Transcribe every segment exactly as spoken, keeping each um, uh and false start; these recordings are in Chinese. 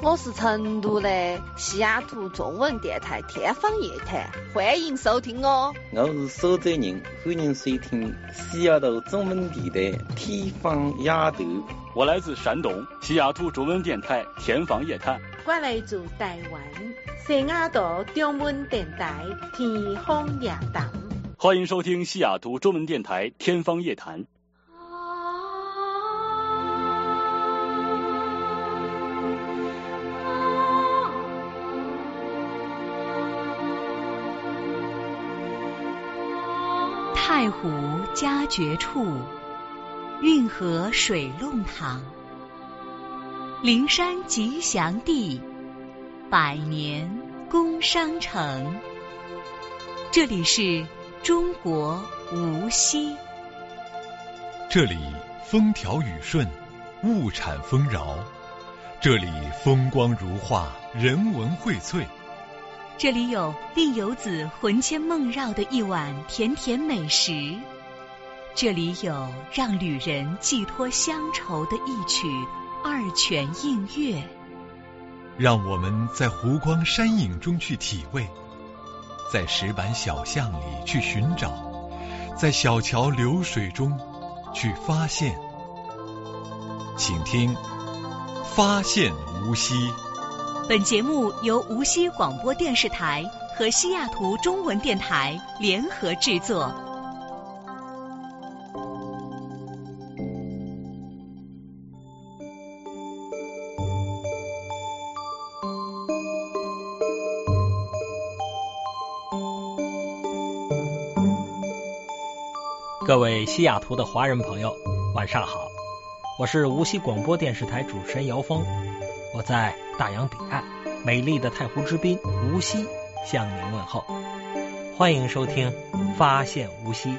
我是成都的西雅图中文电台天方夜谭，欢迎收听哦。 我是苏州人，欢迎收听西雅图中文电台天方夜谭。 我来自山东西雅图中文电台天方夜谭。 我来自台湾西雅图中文电台天方夜谭。 欢迎收听西雅图中文电台天方夜谭。 太湖佳绝处，运河水弄堂，灵山吉祥地，百年工商城。这里是中国无锡。 这里风调雨顺，物产丰饶。这里风光如画，人文荟萃。 这里有令游子魂牵梦绕的一碗甜甜美食，这里有让旅人寄托乡愁的一曲二泉映月。 让我们在湖光山影中去体味，在石板小巷里去寻找，在小桥流水中去发现。请听发现无锡。 本节目由无锡广播电视台和西雅图中文电台联合制作。 各位西雅图的华人朋友，晚上好，我是无锡广播电视台主持人姚峰，我在大洋彼岸美丽的太湖之滨无锡向您问候，欢迎收听发现无锡。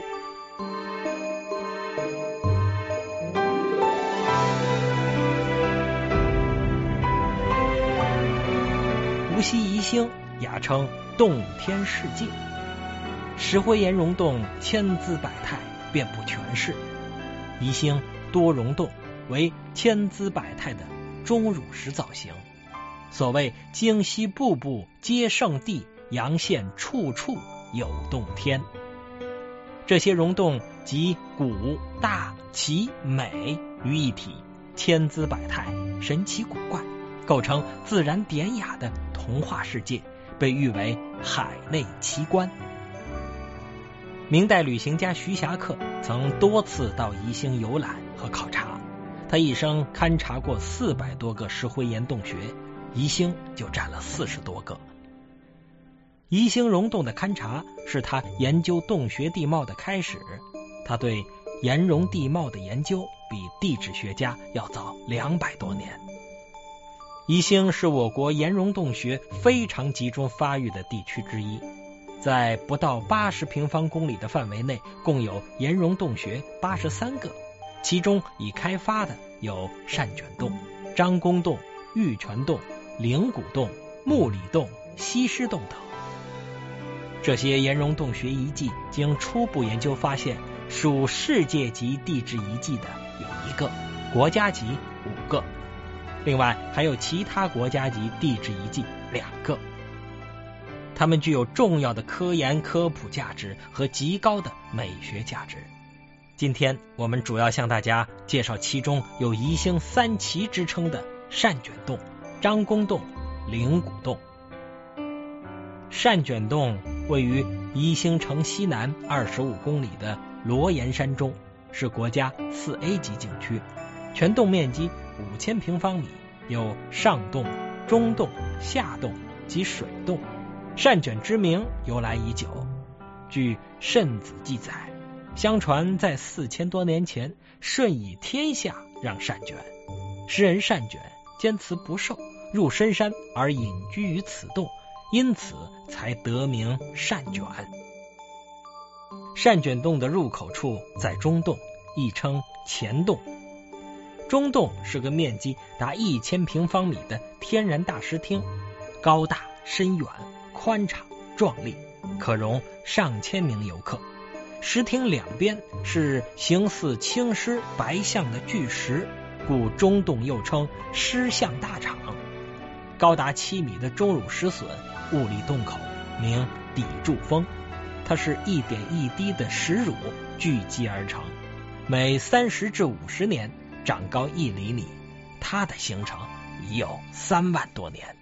无锡宜兴雅称洞天世界，石灰岩溶洞千姿百态，遍布全市。宜兴多溶洞为千姿百态的钟乳石造型，所谓京西步步皆胜地，阳县处处有洞天。这些溶洞集古大奇美于一体，千姿百态，神奇古怪，构成自然典雅的童话世界，被誉为海内奇观。明代旅行家徐霞客曾多次到宜兴游览和考察，他一生勘察过四百多个石灰岩洞穴，宜兴就占了四十多个。宜兴溶洞的勘察是他研究洞穴地貌的开始，他对岩溶地貌的研究比地质学家要早两百多年。宜兴是我国岩溶洞穴非常集中发育的地区之一，在不到八十平方公里的范围内，共有岩溶洞穴八十三个，其中已开发的有善卷洞、张公洞、玉泉洞、灵谷洞、木里洞、西施洞等。这些岩溶洞穴遗迹经初步研究发现，属世界级地质遗迹的有一个，国家级五个，另外还有其他国家级地质遗迹两个。它们具有重要的科研科普价值和极高的美学价值。今天我们主要向大家介绍其中有宜兴三奇之称的善卷洞、张公洞、灵谷洞。善卷洞位于宜兴城西南二十五公里的罗岩山中，是国家四 A 级景区，全洞面积五千平方米，有上洞、中洞、下洞及水洞。善卷之名由来已久，据《慎子》记载，相传在四千多年前，舜以天下让善卷，诗人善卷坚持不受，入深山而隐居于此洞，因此才得名善卷。善卷洞的入口处在中洞，亦称前洞。中洞是个面积达一千平方米的天然大石厅，高大深远，宽敞壮丽，可容上千名游客。石厅两边是形似青狮白象的巨石，故中洞又称狮象大场。 高达七米的钟乳石笋兀立洞口，名砥柱峰。它是一点一滴的石乳聚集而成，每三十至五十年长高一厘米，它的形成已有三万多年。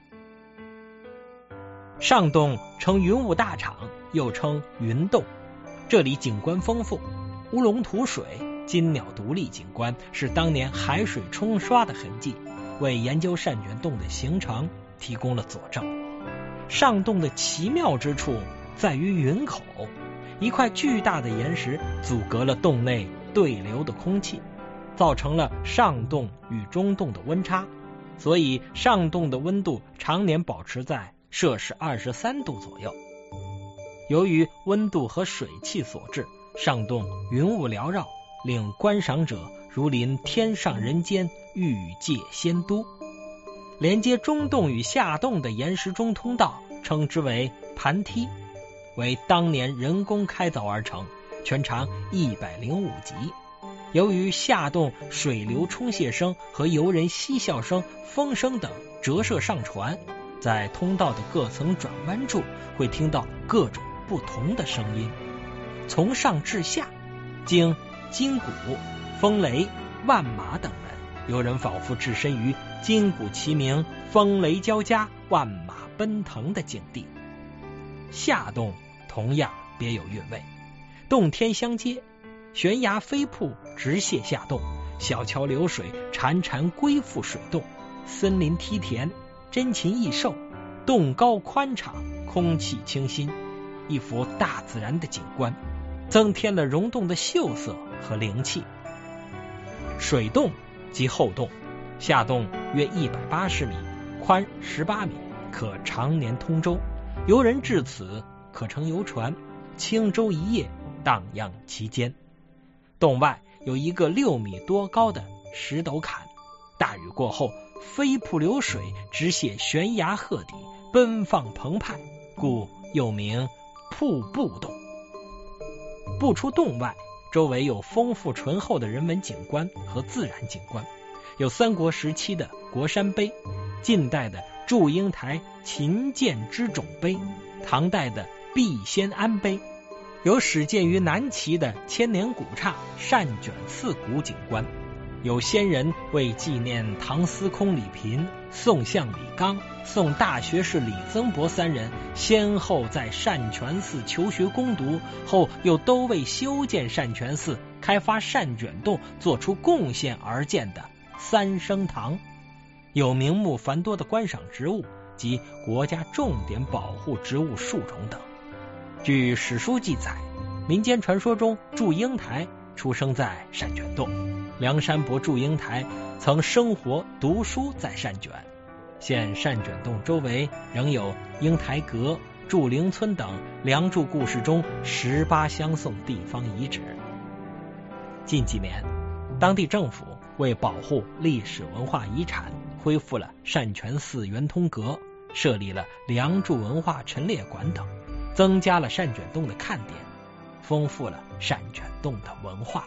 上洞称云雾大场，又称云洞，这里景观丰富，乌龙吐水、金鸟独立景观是当年海水冲刷的痕迹，为研究扇卷洞的形成提供了佐证。上洞的奇妙之处在于云口，一块巨大的岩石阻隔了洞内对流的空气，造成了上洞与中洞的温差，所以上洞的温度常年保持在摄氏二十三度左右。由于温度和水汽所致，上洞云雾缭绕，令观赏者如临天上人间，欲界仙都。连接中洞与下洞的岩石中通道称之为盘梯，为当年人工开凿而成，全长一百零五级。由于下洞水流冲泻声和游人嬉笑声、风声等折射上传，在通道的各层转弯处会听到各种不同的声音，从上至下，经金鼓、风雷、万马等门，有人仿佛置身于金鼓齐鸣、风雷交加、万马奔腾的境地。下洞同样别有韵味，洞天相接，悬崖飞瀑直泻下洞，小桥流水潺潺归附水洞，森林梯田，珍禽异兽，洞高宽敞，空气清新，一幅大自然的景观，增添了溶洞的秀色和灵气。水洞即后洞，下洞约一百八十米，宽十八米，可常年通舟，游人至此可乘游船，轻舟一叶，荡漾其间。洞外有一个六米多高的石斗坎，大雨过后飞瀑流水直泻悬崖壑底，奔放澎湃，故又名瀑布洞。步出洞外，周围有丰富醇厚的人文景观和自然景观，有三国时期的国山碑，近代的祝英台秦建之冢碑，唐代的毕仙安碑，有始建于南齐的千年古刹善卷寺古景观，有先人为纪念唐司空李嫔、宋相李纲、宋大学士李增伯三人先后在善泉寺求学攻读后，又都为修建善泉寺、开发善卷洞做出贡献而建的三生堂，有名目繁多的观赏植物及国家重点保护植物树种等。据史书记载，民间传说中祝英台出生在善卷洞，梁山伯祝英台曾生活读书在善卷。现善卷洞周围仍有英台阁、祝陵村等梁祝故事中十八相送地方遗址。近几年，当地政府为保护历史文化遗产，恢复了善泉寺圆通阁，设立了梁祝文化陈列馆等，增加了善卷洞的看点，丰富了善卷洞的文化。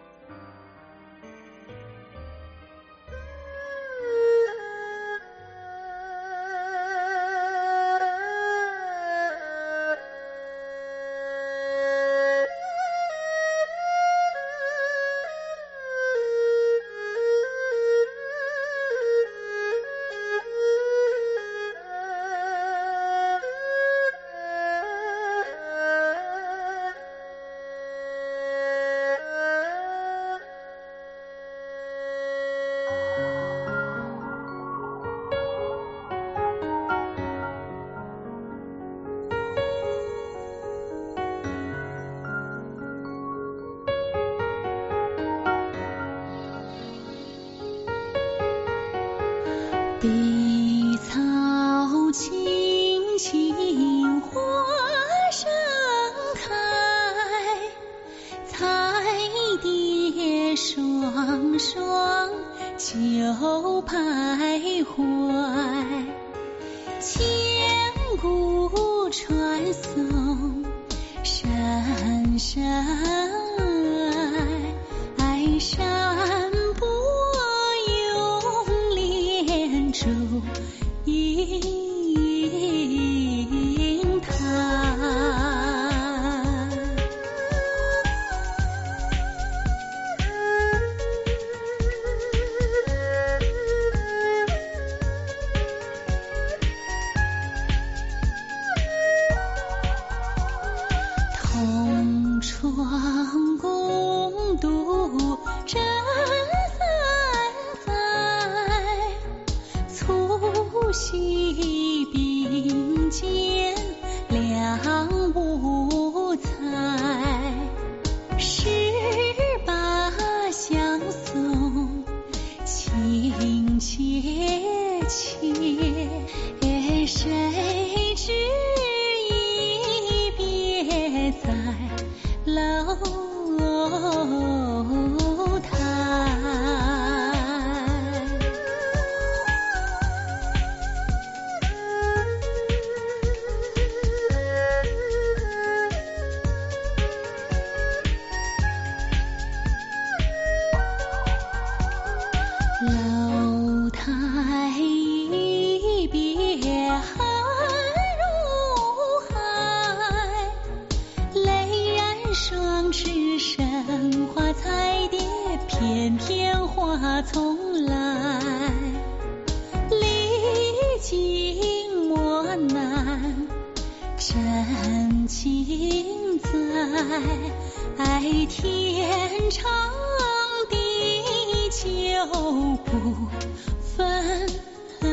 碧草青青花盛开，彩蝶双双就徘徊，千古传颂深深爱山伯用莲珠银滩，同窗共度真三载，促膝并肩两无猜，十八相送情切切，谁知一别在楼台。楼台一别寒如海，泪染双翅神花彩蝶，翩翩花丛来，历经磨难真情在，天长地久不分开。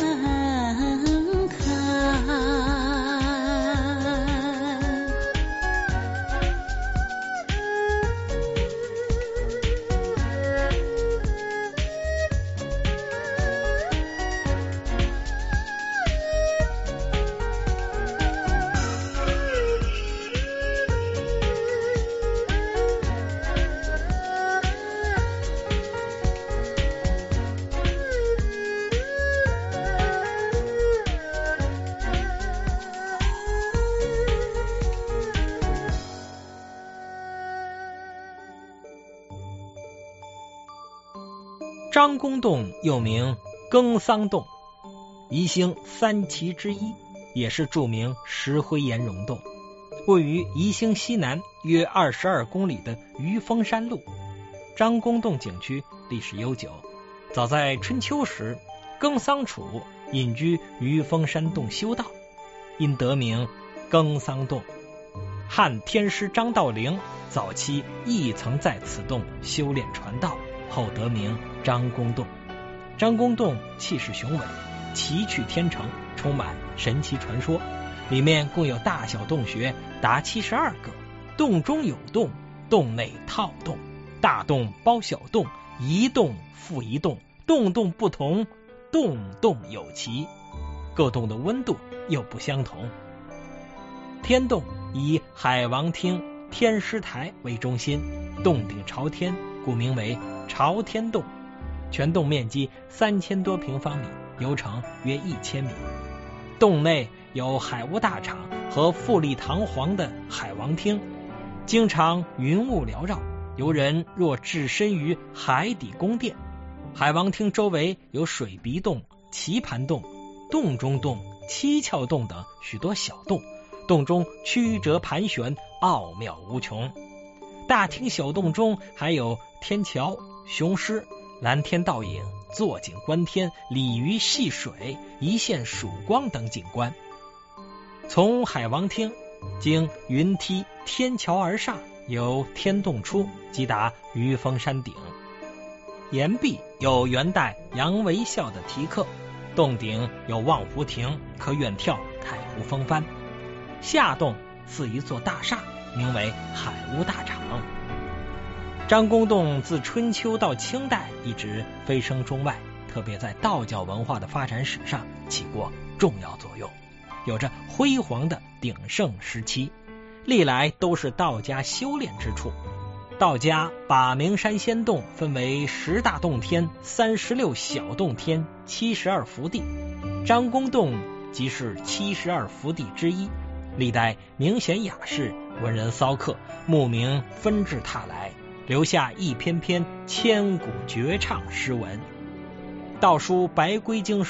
张公洞又名耕桑洞，宜兴三奇之一，也是著名石灰岩溶洞，位于宜兴西南约二十二公里的余峰山路。张公洞景区历史悠久，早在春秋时，耕桑楚隐居余峰山洞修道，因得名耕桑洞。汉天师张道陵早期亦曾在此洞修炼传道，后得名张公洞。张公洞气势雄伟，奇趣天成，充满神奇传说，里面共有大小洞穴达七十二个，洞中有洞，洞内套洞，大洞包小洞，一洞复一洞，洞洞不同，洞洞有奇，各洞的温度又不相同。天洞以海王厅天师台为中心，洞顶朝天，故名为朝天洞。全洞面积三千多平方米，游程约一千米。洞内有海屋大厂和富丽堂皇的海王厅，经常云雾缭绕，游人若置身于海底宫殿。海王厅周围有水鼻洞、棋盘洞、洞中洞、七窍洞等许多小洞，洞中曲折盘旋，奥妙无穷。大厅小洞中还有天桥、雄狮、蓝天倒影、坐井观天、鲤鱼戏水、一线曙光等景观。从海王厅经云梯天桥而上，由天洞出，即达余峰山顶。岩壁有元代杨维孝的题刻，洞顶有望湖亭，可远眺太湖风帆。下洞似一座大厦，名为海屋大厂。张公洞自春秋到清代一直蜚声中外，特别在道教文化的发展史上起过重要作用，有着辉煌的鼎盛时期，历来都是道家修炼之处。道家把名山仙洞分为十大洞天、三十六小洞天、七十二福地，张公洞即是七十二福地之一。历代名贤雅士、文人骚客慕名纷至沓来，留下一篇篇千古绝唱诗文。道书白龟经说，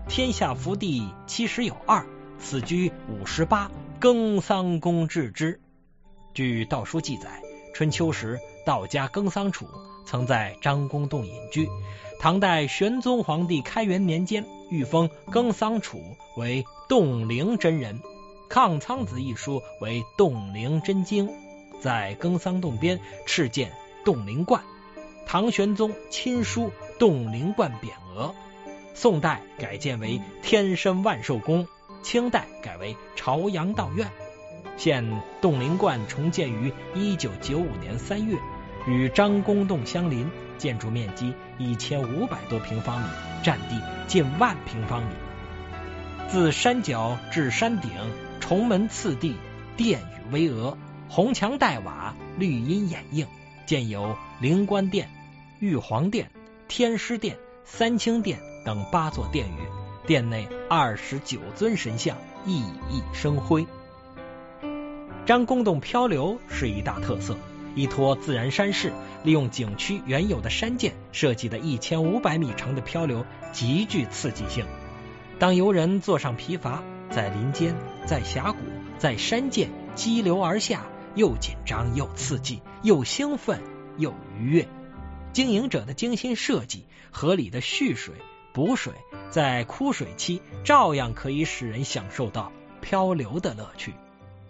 天下福地七十有二，此居五十八，耕桑公治之。据道书记载，春秋时道家耕桑楚曾在张公洞隐居，唐代玄宗皇帝开元年间御封耕桑楚为洞灵真人，抗苍子一书为洞灵真经，在耕桑洞边敕建洞灵观，唐玄宗亲书洞灵观匾额，宋代改建为天身万寿宫，清代改为朝阳道院。现洞灵观重建于一九九五年三月，与张公洞相邻，建筑面积一千五百多平方米，占地近万平方米。自山脚至山顶，重门次第，殿宇巍峨，红墙黛瓦，绿荫掩映，建有灵官殿、玉皇殿、天师殿、三清殿等八座殿宇，殿内二十九尊神像熠熠生辉。张公洞漂流是一大特色，依托自然山势，利用景区原有的山涧设计的一千五百米长的漂流极具刺激性。当游人坐上皮筏，在林间、在峡谷、在山涧激流而下，又紧张又刺激，又兴奋又愉悦。经营者的精心设计，合理的蓄水补水，在枯水期照样可以使人享受到漂流的乐趣。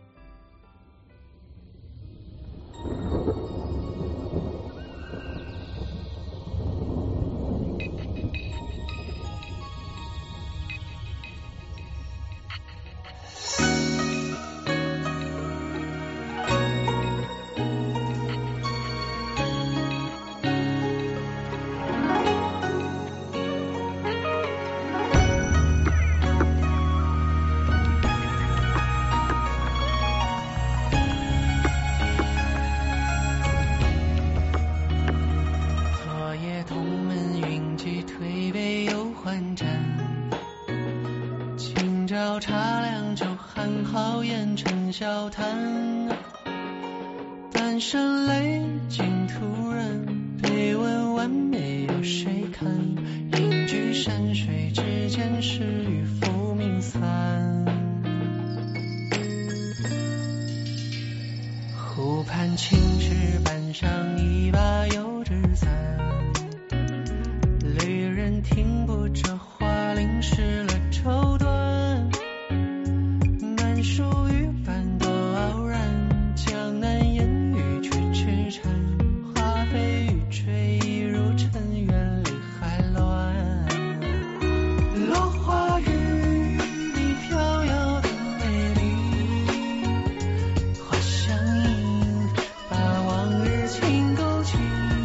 茶凉酒寒，好言成笑谈。单身泪尽途人，悲问晚梅有谁看？隐居山水之间，是与浮名散。湖畔青石板上，一把油纸伞。旅人听不着话，淋湿了绸缎。属于半多傲然，江南烟雨却痴缠，花飞雨吹一如尘缘里还乱。落花雨你飘摇的美丽，花香映把往日情勾起。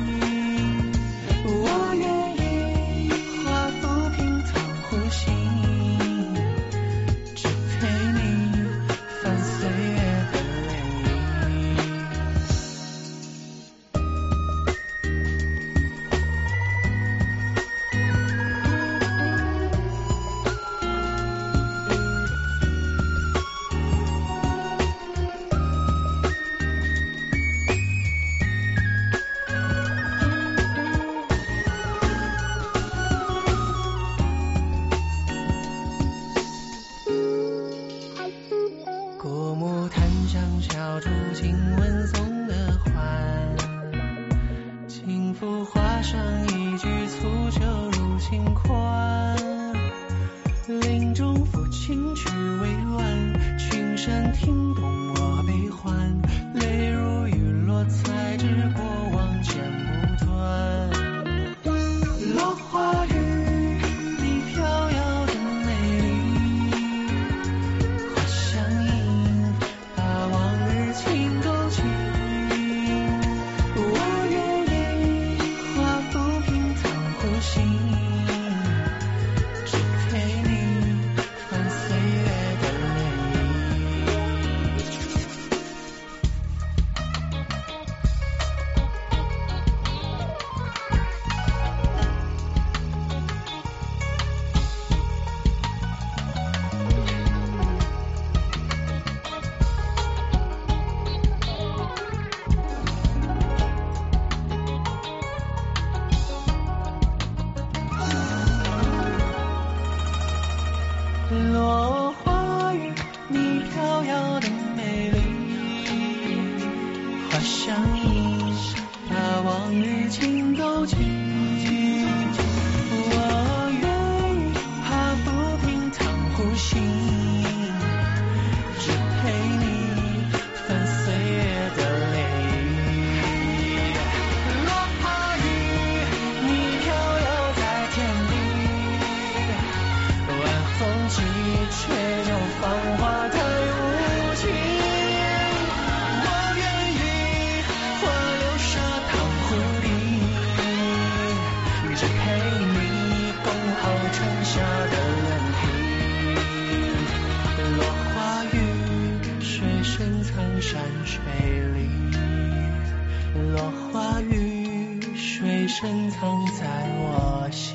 我愿意化浮萍藏呼吸，只陪你岁月的涟漪。古木檀香小竹，经闻送的欢。轻抚画上一句粗酒入情宽。林中抚琴曲委婉，群山听懂我悲欢。泪如雨落，才知过往剪不断。落花雨你飘摇的美丽，花香映把往日情勾起。我愿意化浮萍藏呼吸，只陪你泛岁月的涟漪。 落花雨，你飘摇的美丽，花香映把往日情勾起。我愿意怕不平躺呼吸，只陪你翻岁月的泪。落花雨，你飘摇在天地，晚风起，却又芳华太无情。我愿意花流沙淌湖底，只陪你共好春夏的人皮。落花雨，水深藏山水里，落花雨，水深藏在我心。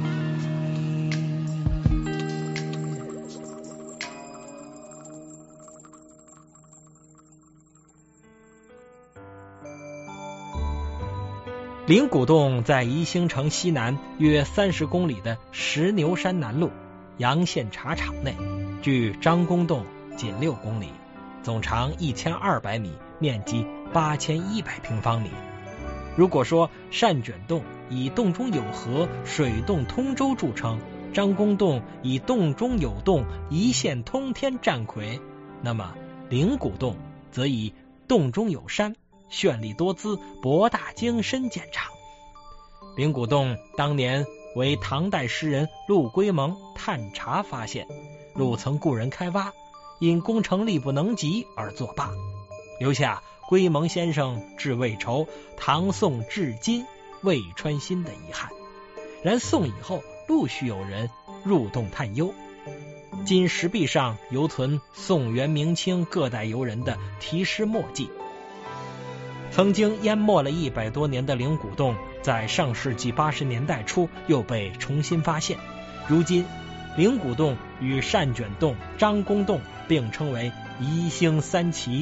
灵谷洞在宜兴城西南约三十公里的石牛山南麓洋县茶厂内，距张公洞仅六公里，总长一千二百米，面积八千一百平方米。如果说善卷洞以洞中有河、水洞通舟著称，张公洞以洞中有洞、一线通天占魁，那么灵谷洞则以洞中有山、绚丽多姿、博大精深见长。灵谷洞当年为唐代诗人陆龟蒙探查发现，陆曾雇人开挖，因工程力不能及而作罢，留下龟蒙先生致魏愁，唐宋至今未穿心的遗憾。然宋以后陆续有人入洞探幽，今石壁上犹存宋元明清各代游人的题诗墨迹。曾经淹没了一百多年的灵谷洞，在上世纪八十年代初又被重新发现。如今，灵谷洞与善卷洞、张公洞并称为宜兴三奇。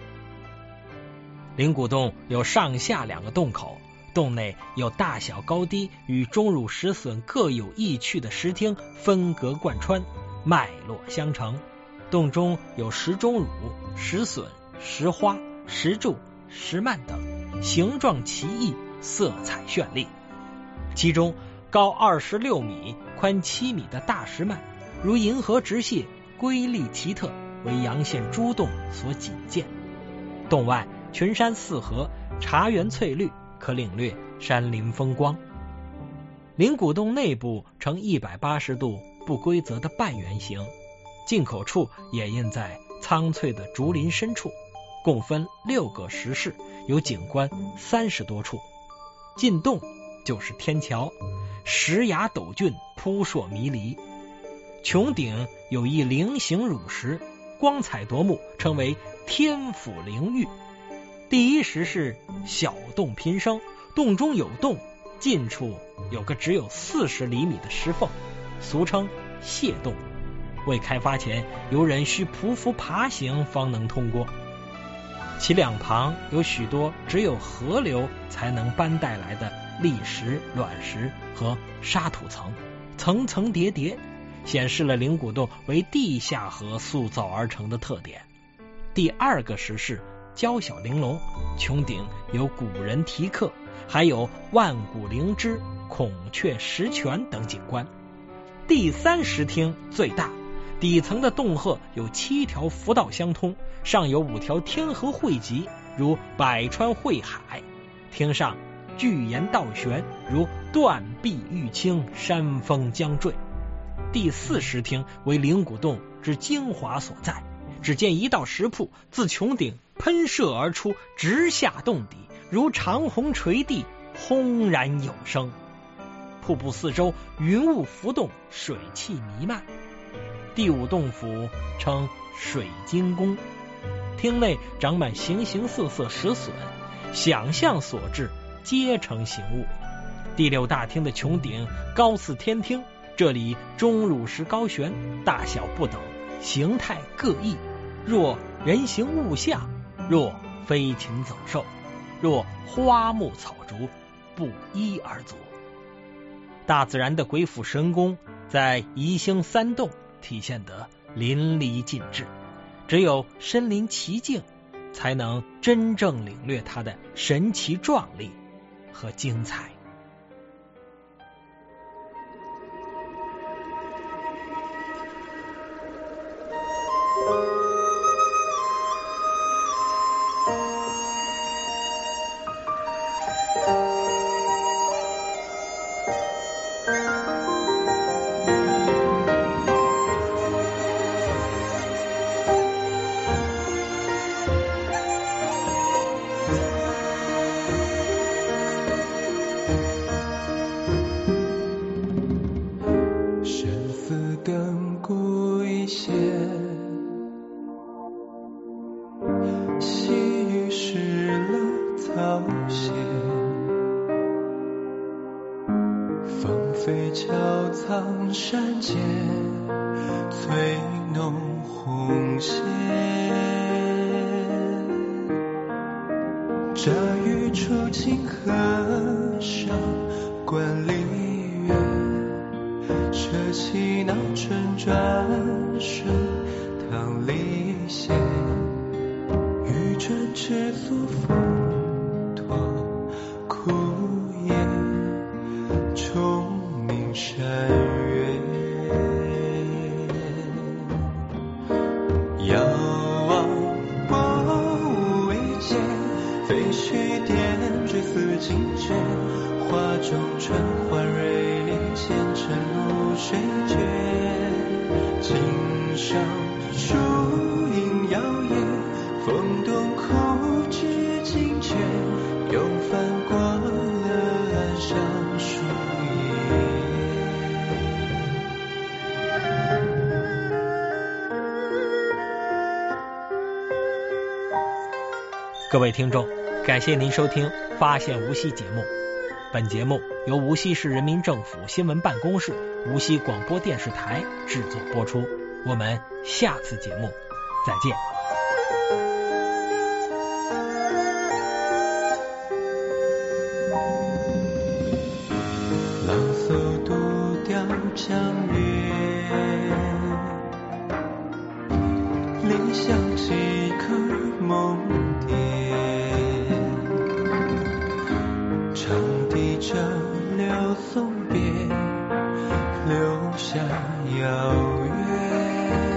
灵谷洞有上下两个洞口，洞内有大小高低与钟乳石笋各有异趣的石厅分隔贯穿，脉络相承。洞中有石钟乳、石笋、石花、石柱、石幔等，形状奇异，色彩绚丽。其中高二十六米、宽七米的大石幔，如银河直泻，瑰丽奇特，为洋县诸洞所仅见。洞外群山四合，茶园翠绿，可领略山林风光。灵谷洞内部呈一百八十度不规则的半圆形，进口处也印在苍翠的竹林深处，共分六个石室，有景观三十多处。进洞就是天桥，石崖陡峻，扑朔迷离。穹顶有一菱形乳石，光彩夺目，称为天府灵玉。第一石室小洞频生，洞中有洞，近处有个只有四十厘米的石缝，俗称蟹洞。未开发前，游人需匍匐爬行方能通过。其两旁有许多只有河流才能搬带来的砾石、卵石和沙土层，层层叠叠，显示了灵谷洞为地下河塑造而成的特点。第二个石室娇小玲珑，穹顶有古人题刻，还有万古灵芝、孔雀石泉等景观。第三石厅最大，底层的洞壑有七条浮道相通，上有五条天河汇集，如百川汇海。厅上巨岩倒悬，如断壁玉清，山峰将坠。第四石厅为灵谷洞之精华所在，只见一道石瀑自穹顶喷射而出，直下洞底，如长虹垂地，轰然有声。瀑布四周云雾浮动，水汽弥漫。第五洞府称水晶宫，厅内长满形形色色石笋，想象所致，皆成形物。第六大厅的穹顶高似天厅，这里钟乳石高悬，大小不等，形态各异，若人形物象，若飞禽走兽，若花木草竹，不一而足。大自然的鬼斧神工在宜兴三洞体现得淋漓尽致。只有身临其境，才能真正领略它的神奇壮丽和精彩。各位听众，感谢您收听《发现无锡》节目。本节目由无锡市人民政府新闻办公室、无锡广播电视台制作播出。我们下次节目再见。 朗诵独调强烈，理想几颗梦蝶，长笛着流送别，留下遥远。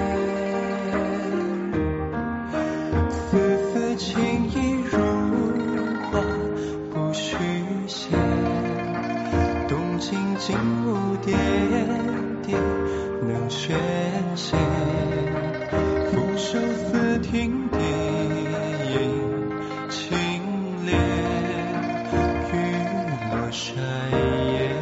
丝丝情意如画，不虚写，动情景物叠叠能宣泄，俯首似听笛音清冽，雨落山野，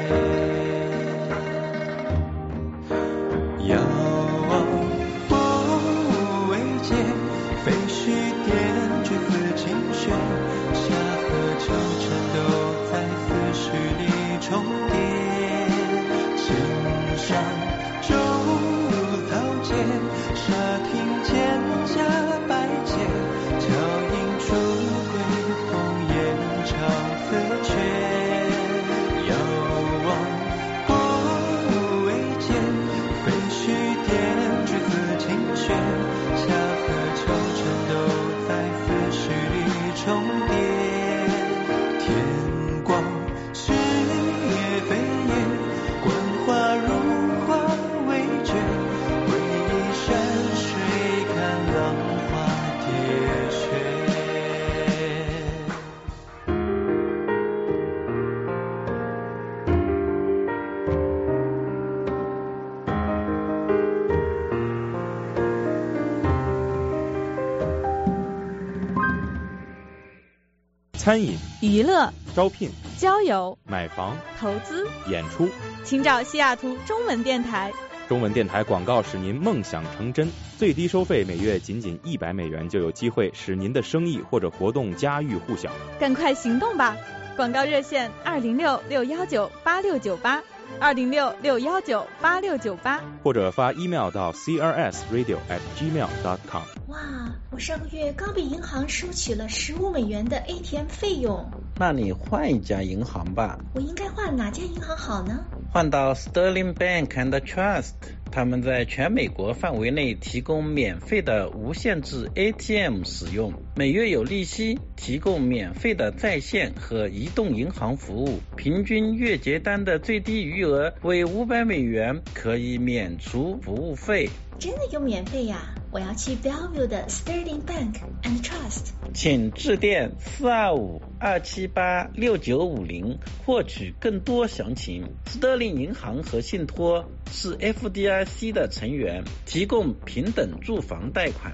遥望不为界，废墟点缀似琴弦，下河桥颤抖在思绪里重叠，青山周草间，沙汀蒹葭百结，脚印出归鸿雁巢刺雀，遥望不为界，废墟点缀似琴弦，下河桥颤抖在思绪里重叠，天光是也非也，观花如画为绝，回忆山水看浪花叠雪。 餐饮、 娱乐、 招聘、 交友、 买房、 投资、 演出， 请找西雅图中文电台。 中文电台广告使您梦想成真，最低收费每月仅仅一百美元，就有机会使您的生意或者活动家喻户晓。 赶快行动吧！广告热线二零六六幺九八六九八，二零六六幺九八六九八， 或者发 email 到 c r s radio at gmail dot com。 哇，我上个月刚被银行收取了十五美元的 A T M 费用。 那你换一家银行吧。 我应该换哪家银行好呢？ 换到 Sterling Bank and Trust， 他们在全美国范围内提供免费的无限制 A T M 使用，每月有利息，提供免费的在线和移动银行服务，平均月结单的最低余额为五百美元，可以免除服务费。 真的有免费呀？我要去 Bellevue 的 Sterling Bank and Trust。 请致电四二五二七八六九五零获取更多详情。斯特林银行和信托是 F D I C 的成员，提供平等住房贷款。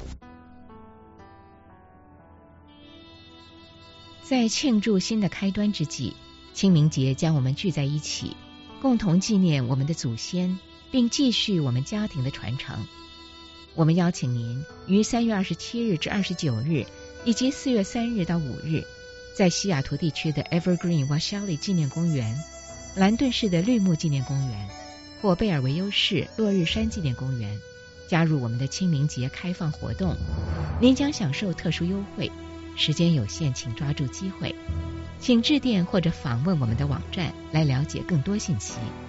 在庆祝新的开端之际，清明节将我们聚在一起，共同纪念我们的祖先，并继续我们家庭的传承。我们邀请您于三月二十七日至二十九日，以及四月三日到五日，在西雅图地区的 Evergreen Washalie 纪念公园、兰顿市的绿木纪念公园或贝尔维优市落日山纪念公园，加入我们的清明节开放活动。您将享受特殊优惠，时间有限，请抓住机会。请致电或者访问我们的网站来了解更多信息。